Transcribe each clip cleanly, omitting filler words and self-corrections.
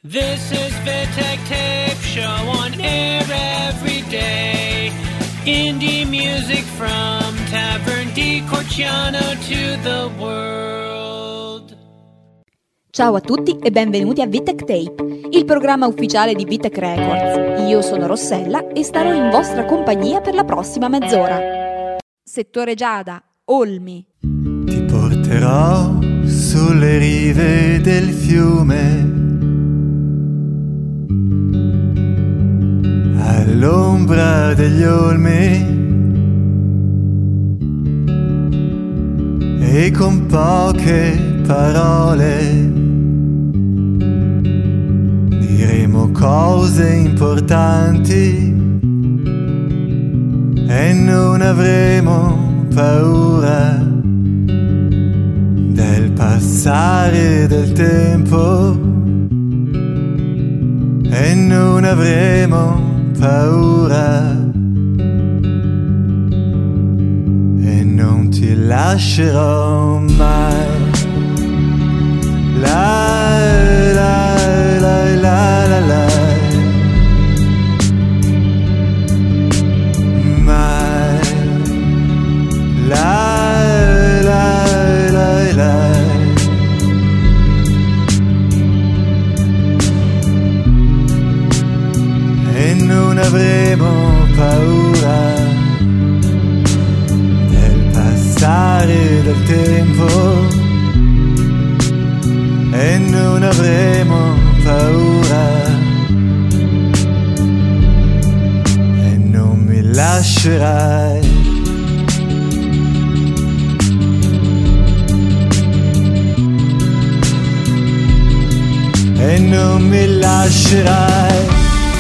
This is Vittek Tape Show on air every day. Indie music from Tavern di Corciano to the world. Ciao a tutti e benvenuti a Vittek Tape, il programma ufficiale di Vittek Records. Io sono Rossella e starò in vostra compagnia per la prossima mezz'ora. Settore Giada, Olmi. Ti porterò sulle rive del fiume, all'ombra degli olmi, e con poche parole diremo cose importanti e non avremo paura del passare del tempo, e non avremo paura, e non ti lascerò mai. La la la la la la, mai. La la la la. E non avremo paura del passare del tempo, e non avremo paura, e non mi lascerai. E non mi lascerai.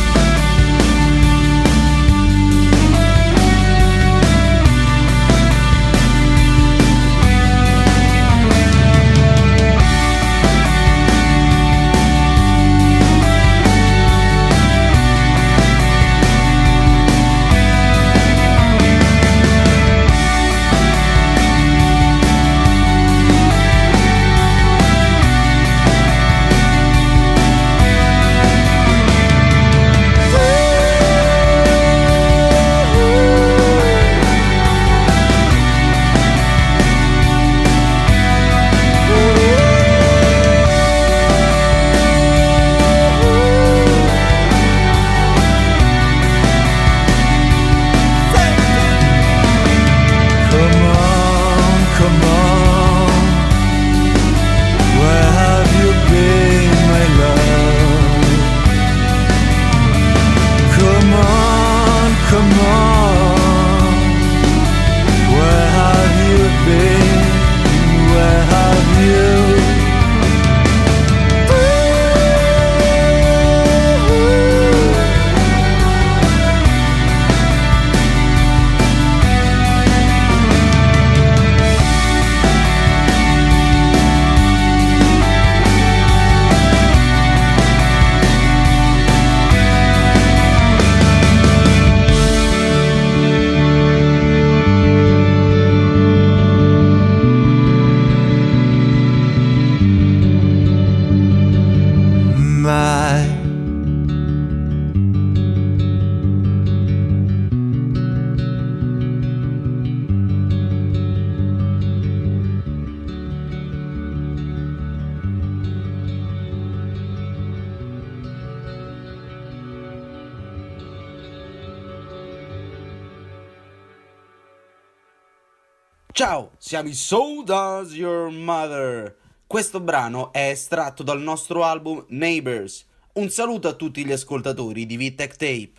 Ciao, siamo i So Does Your Mother. Questo brano è estratto dal nostro album Neighbors. Un saluto a tutti gli ascoltatori di Vittek Tape.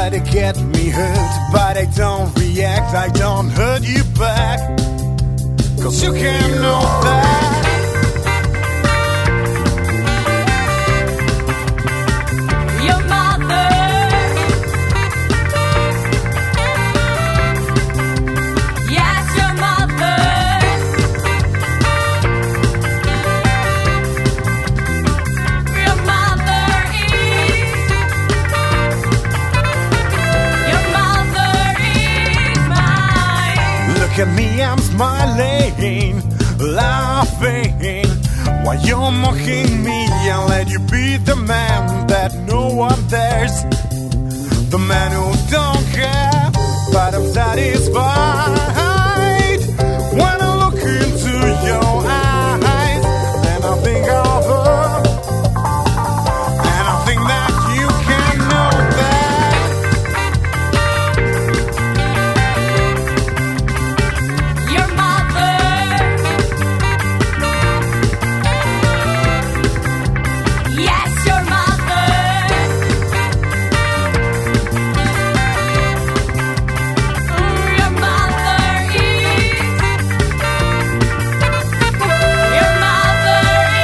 try to get me hurt, but I don't react, I don't hurt you back, 'cause you can't know that. Your mother, yes, your mother. Your mother is mine. Look at me, I'm smiling, laughing, while you're mocking me. I'll let you be the man that no one dares, the man who don't care, but I'm satisfied when I look into your eyes. Then I think of her, and I think that you can know that. Your mother, yes, your mother. Your mother is. Your mother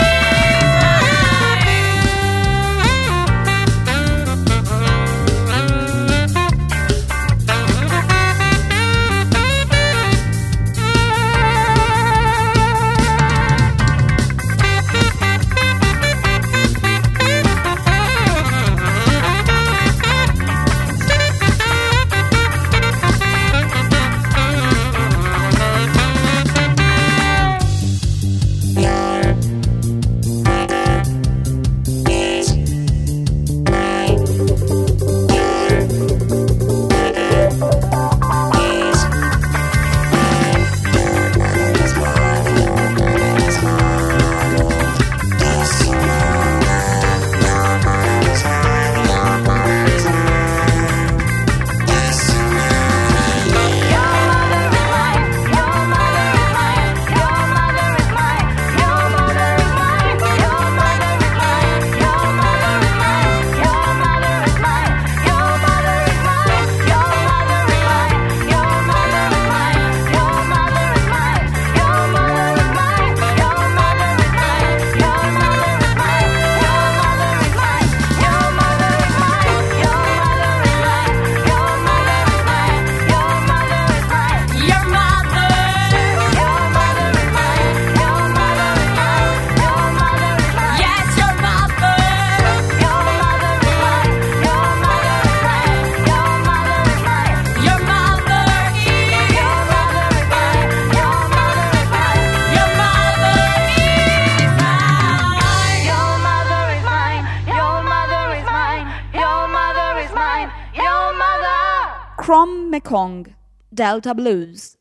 Crom Mekong, Delta Blues.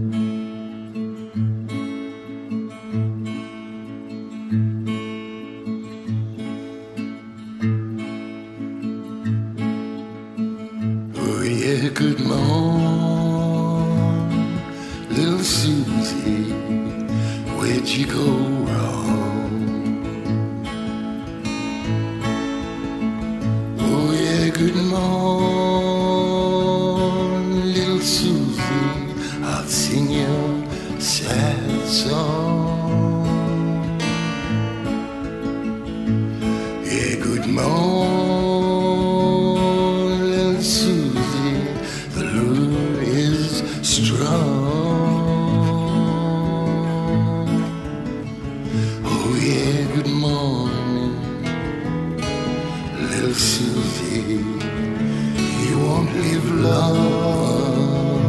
Oh yeah, good morning, little Susie, where'd you go wrong? Oh yeah, good morning, little Susie, I'll sing you a sad song. Yeah, good morning, Susie, the lure is strong. Oh yeah, good morning, little Susie, you won't live long.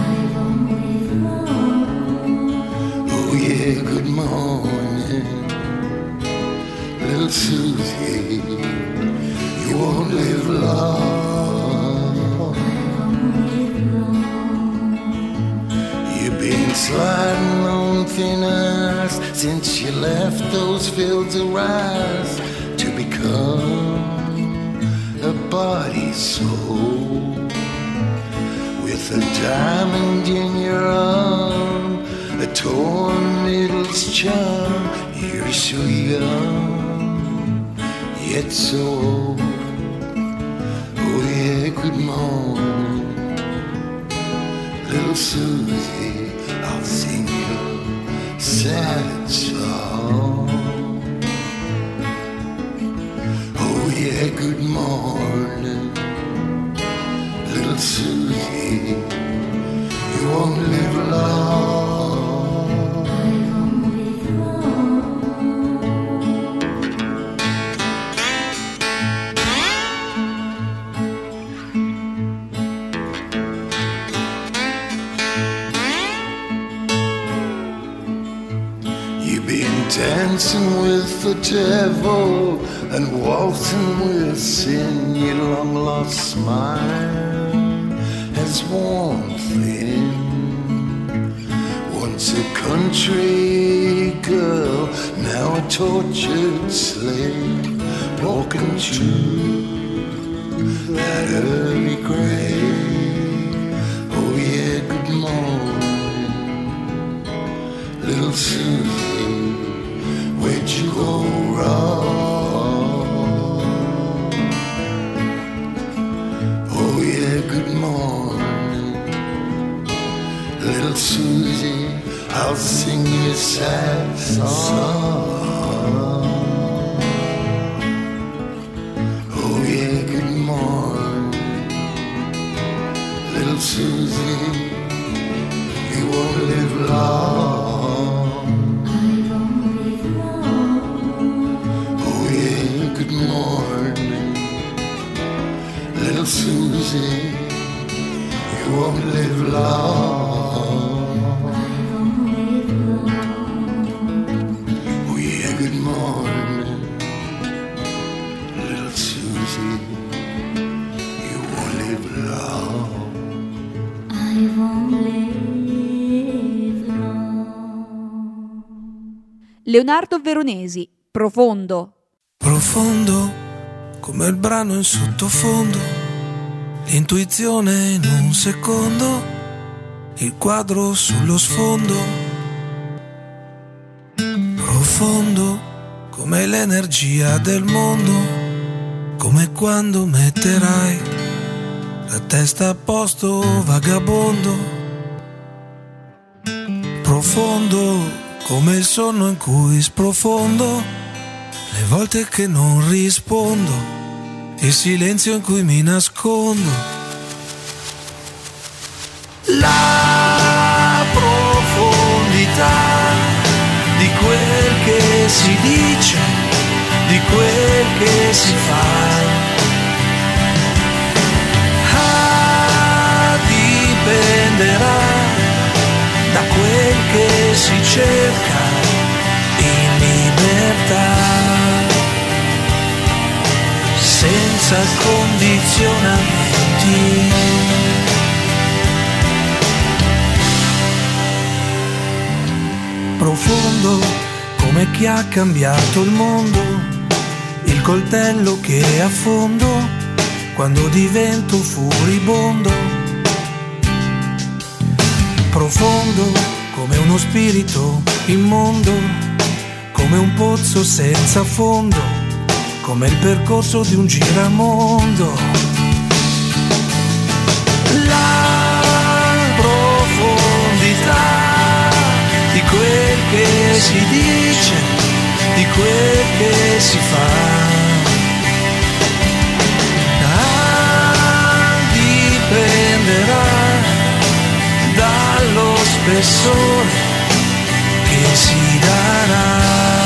Oh yeah, good morning, little Susie, you won't live long. You've been sliding on thin ice since you left those fields of rice to become a body soul with a diamond in your arm, a torn middle's charm. You're so young, yet so old. Oh yeah, good morning. Little Susie, I'll sing you a sad song. Oh yeah, good morning. Little Susie, you won't live long. You've been dancing with the devil and waltzing with sin. Your long lost smile has worn thin. Once a country girl, now a tortured slave, walking to that early grave. Oh yeah, good morning, little Susie, where'd you go wrong? Oh yeah, good morning, little Susie, I'll sing you a sad song. Oh yeah, good morning, little Susie, you won't live long. Oh yeah, good morning, little Susie, you won't live long. Oh yeah, good morning, little Susie, you won't live long. Leonardo Veronesi, Profondo. Profondo come il brano in sottofondo, l'intuizione in un secondo, il quadro sullo sfondo. Profondo come l'energia del mondo, come quando metterai la testa a posto, vagabondo. Profondo come il sonno in cui sprofondo, le volte che non rispondo, il silenzio in cui mi nascondo. La profondità di quel che si dice, di quel che si fa, dipenderà da quel che si cerca in libertà, senza condizionamenti. Profondo come chi ha cambiato il mondo, il coltello che affondo quando divento furibondo. Profondo come uno spirito immondo, come un pozzo senza fondo, come il percorso di un giramondo. La profondità di quel che si dice, di quel che si fa, dipenderà dallo spessore che si darà.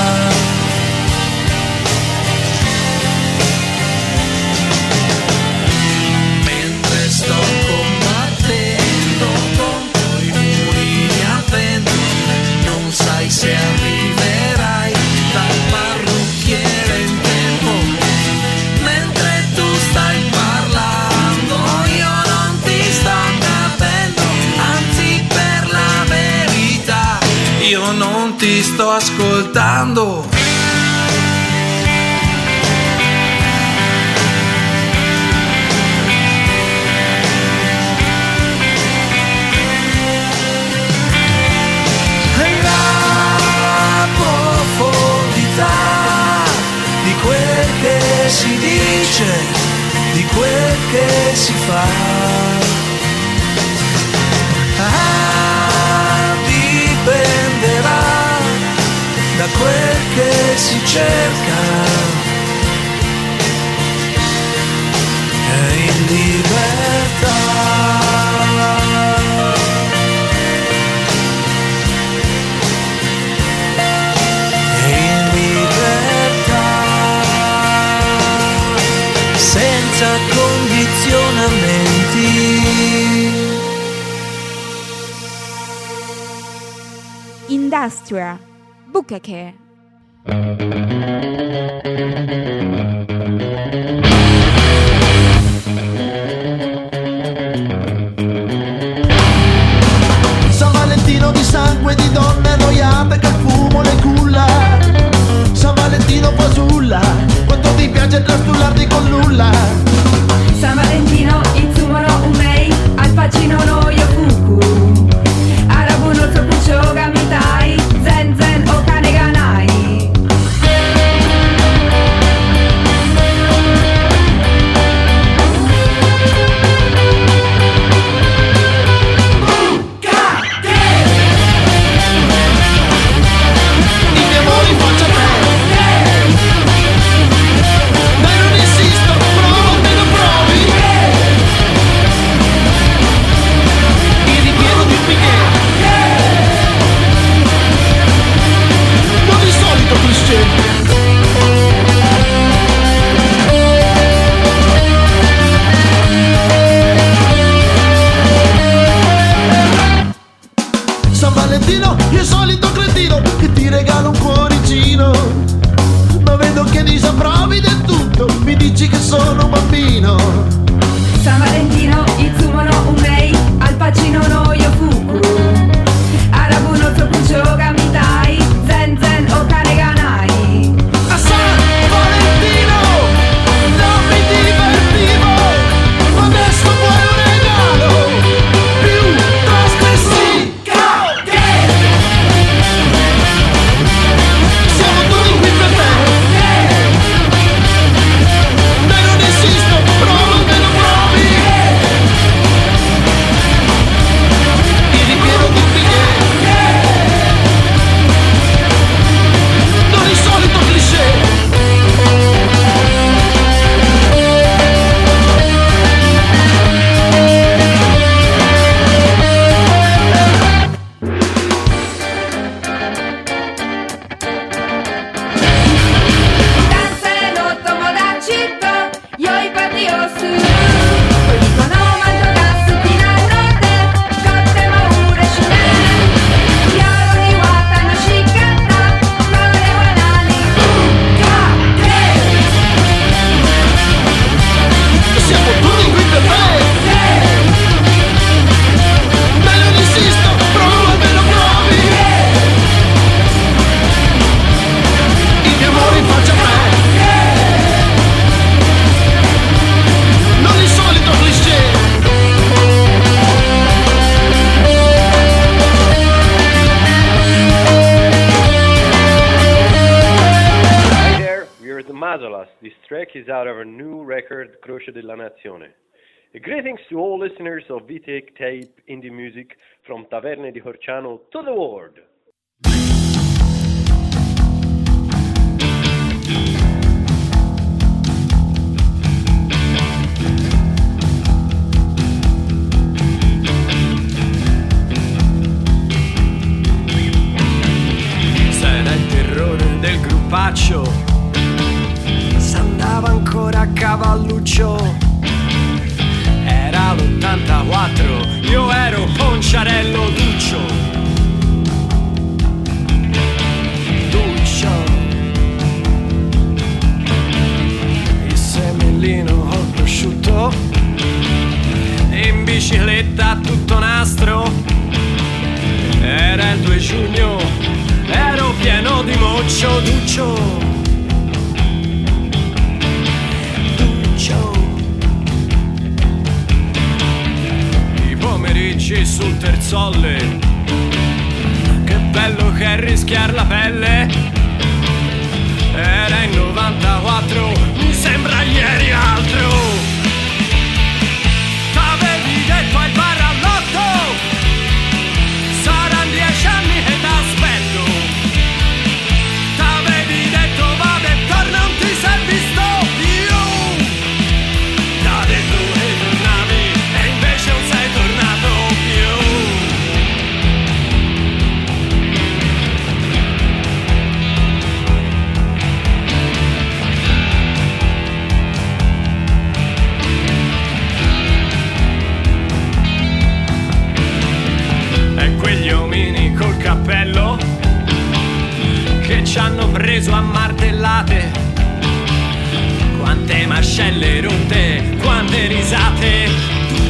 Mentre sto combattendo contro i muri a vento, non sai se arriverai dal parrucchiere in tempo. Mentre tu stai parlando io non ti sto capendo, anzi per la verità io non ti sto ascoltando. La profondità di quel che si dice, di quel che si fa. Dipenderà da quel che si cerca. È in libertà. È in libertà. Senza condizionamenti. Industria, Bukake. San Valentino di sangue di donne annoiate che il fumo le culla. San Valentino fasulla, quanto ti piace trastullarti con nulla. San Valentino, itsumono umei, al pacino no yofuku. Arabu no tokuchou ga mitai, zen zen o kane ga nai. San Valentino, io solito cretino che ti regalo un cuoricino, ma vedo che disapprovi del tutto, mi dici che sono un bambino. San Valentino, itsumono umei, al pacino no yofuku. Arabu no tokuchou ga mitai, zen zen o kane ga nai. A San Valentino non mi divertivo, adesso vuoi un regalo più trasgressivo. Siamo tutti qui per te. Dai, non esisto, prova almeno provi. Il ripieno di bicchieri, non il solito cliché. Danse no tomodachi to yoipati o suru. Oriko no manto ga suki na note, kottemo ureshi ne. Yaro ni wa tanoshikatta, kore wa nani? Bukake! Siamo tutti qui per te. Dai, non insisto, prova almeno provi. Il mio amore in faccia a me, non il solito cliché. Hi there, we're the Mazolas. This track is out of our new record, Croce della Nazione. A greetings to all listeners of VTech Tape Indie Music from Taverne di Horciano to the world. S'era il terrore del gruppaccio, s'andava ancora a cavalluccio. Era l'84, io ero Ponciarello Duccio. Il semellino col prosciutto, in bicicletta tutto nastro. Era il 2 giugno, ero pieno di moccio. Duccio. I pomeriggi sul terzolle, che bello che è rischiar la pelle. Era in 94, mi sembra ieri altro. preso a martellate, quante mascelle rotte, quante risate.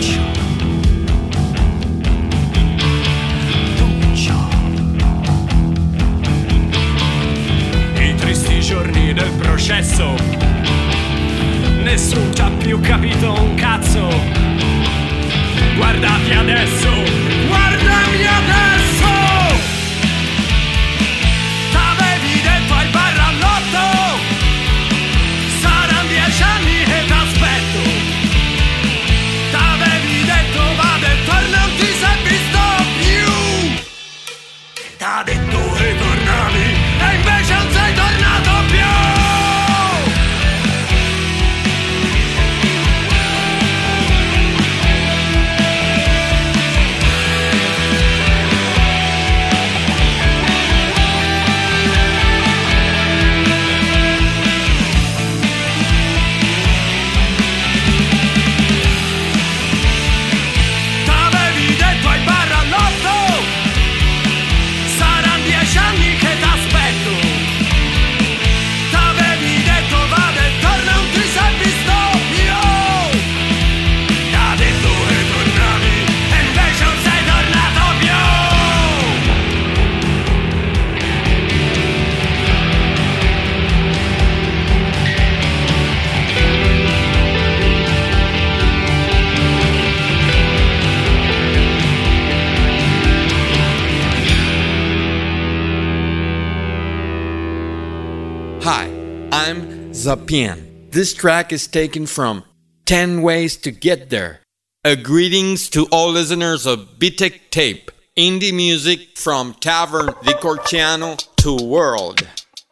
I tristi giorni del processo, nessun t'ha più capito un cazzo. Guardati adesso, guardami adesso. T'avevi detto ai barallotto, saranno 10 anni che t'aspetto. T'avevi detto vado e torna, non ti sei visto più. T'ha detto che tornavi e invece non sei tornato più. T'avevi detto ai barallotto, saranno 10 anni che t'aspetto. T'avevi detto vado e torna, non ti sei visto più. T'ha detto che tornavi e invece non sei tornato più. Hi, I'm Zapien. This track is taken from 10 Ways to Get There. A greetings to all listeners of Vitek Tape, indie music from Tavern di Corciano to world.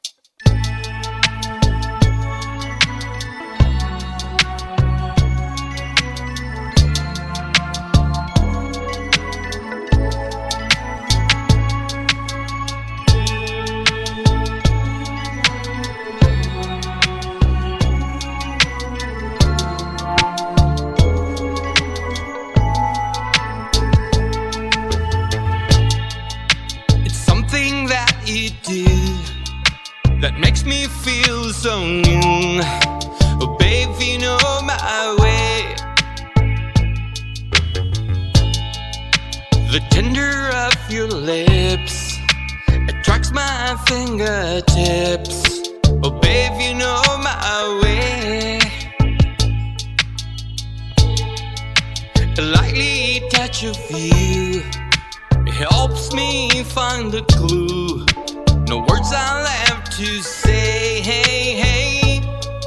It's something that you do that makes me feel so new. Oh, babe, you know my way. The tender of your lips attracts my fingertips. Oh, babe, you know my way. A lightly touch of you helps me find a clue. No words I'll have to say, hey, hey.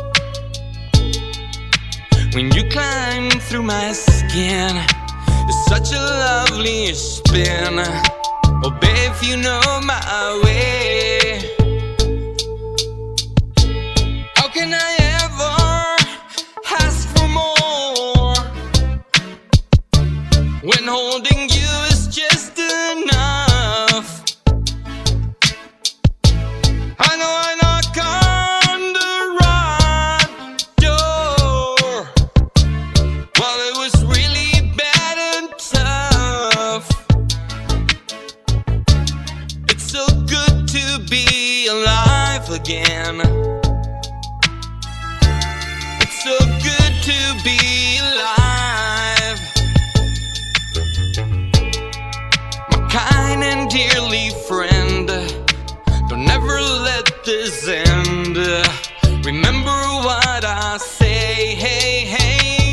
When you climb through my skin, it's such a lovely spin. Oh, babe, you know my way. How can I ever ask for more when holding you is just enough? I know I knock on the right door. Well, it was really bad and tough. It's so good to be alive again. It's so good to be alive. My kind and dearly friend, don't ever let this end. Remember what I say, hey, hey.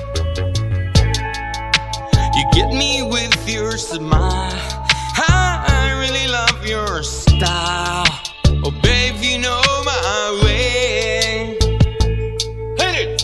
You get me with your smile. I really love your style. Oh, babe, you know my way. Hit it!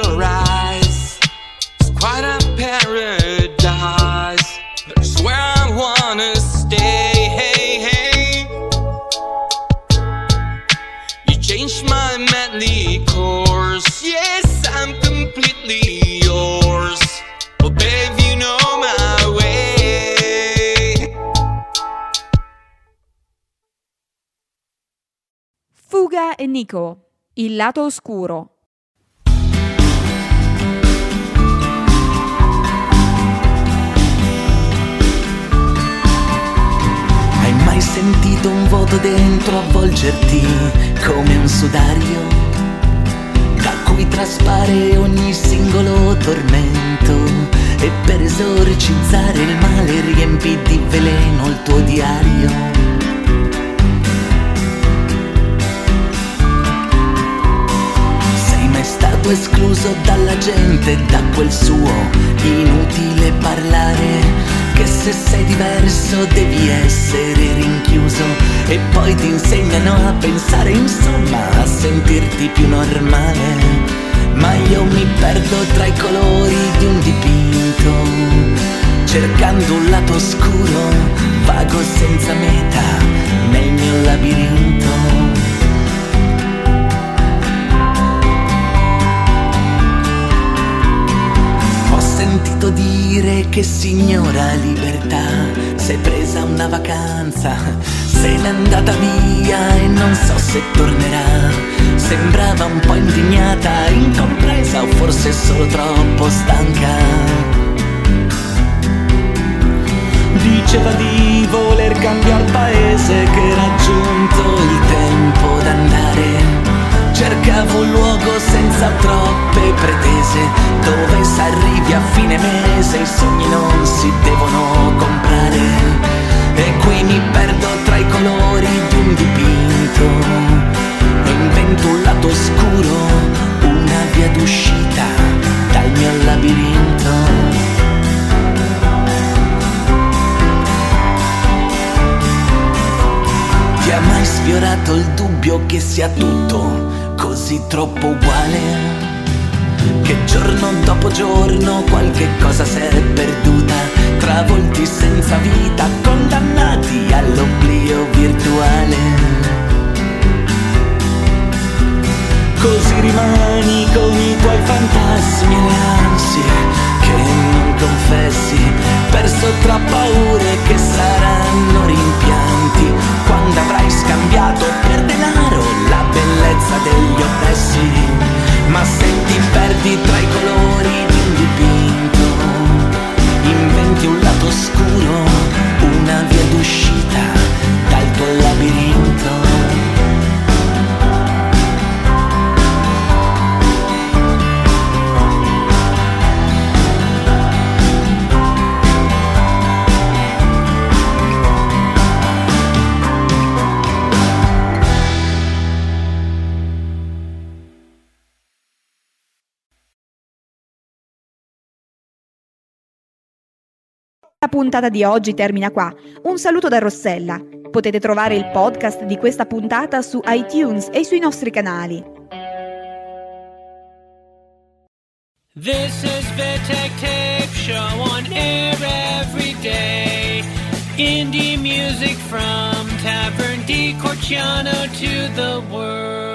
your eyes. It's quite a paradise. That's where I wanna stay. Hey, hey. You changed my madly course. Yes, I'm completely yours. Oh, babe, you know my way. Fuga e Nico, il lato oscuro. Hai mai sentito un vuoto dentro avvolgerti come un sudario, da cui traspare ogni singolo tormento, e per esorcizzare il male riempi di veleno il tuo diario? È stato escluso dalla gente, da quel suo inutile parlare, che se sei diverso devi essere rinchiuso, e poi ti insegnano a pensare, insomma, a sentirti più normale. Ma io mi perdo tra i colori di un dipinto, cercando un lato oscuro, vago senza meta, nel mio labirinto. Ho sentito dire che signora libertà s'è presa una vacanza, se n'è andata via e non so se tornerà. Sembrava un po' indignata, incompresa o forse solo troppo stanca. Diceva di voler cambiar paese, che era giunto il tempo d'andare. Cercavo un luogo senza troppe pretese, dove s'arrivi a fine mese, i sogni non si devono comprare. E qui mi perdo tra i colori di un dipinto, e invento un lato oscuro, una via d'uscita dal mio labirinto. Ti ha mai sfiorato il dubbio che sia tutto così troppo uguale, che giorno dopo giorno qualche cosa si è perduta, travolti senza vita, condannati all'oblio virtuale? Così rimani con i tuoi fantasmi e le ansie che non confessi, perso tra paure che saranno rimpianti, quando avrai scambiato per denaro la bellezza degli oppressi. Ma se ti perdi tra i colori di un dipinto, inventi un lato oscuro, una via d'uscita dal tuo labirinto. La puntata di oggi termina qua. Un saluto da Rossella. Potete trovare il podcast di questa puntata su iTunes e sui nostri canali. This is Vitek Tape Show on air every day. Indie music from Tavern di Corciano to the world.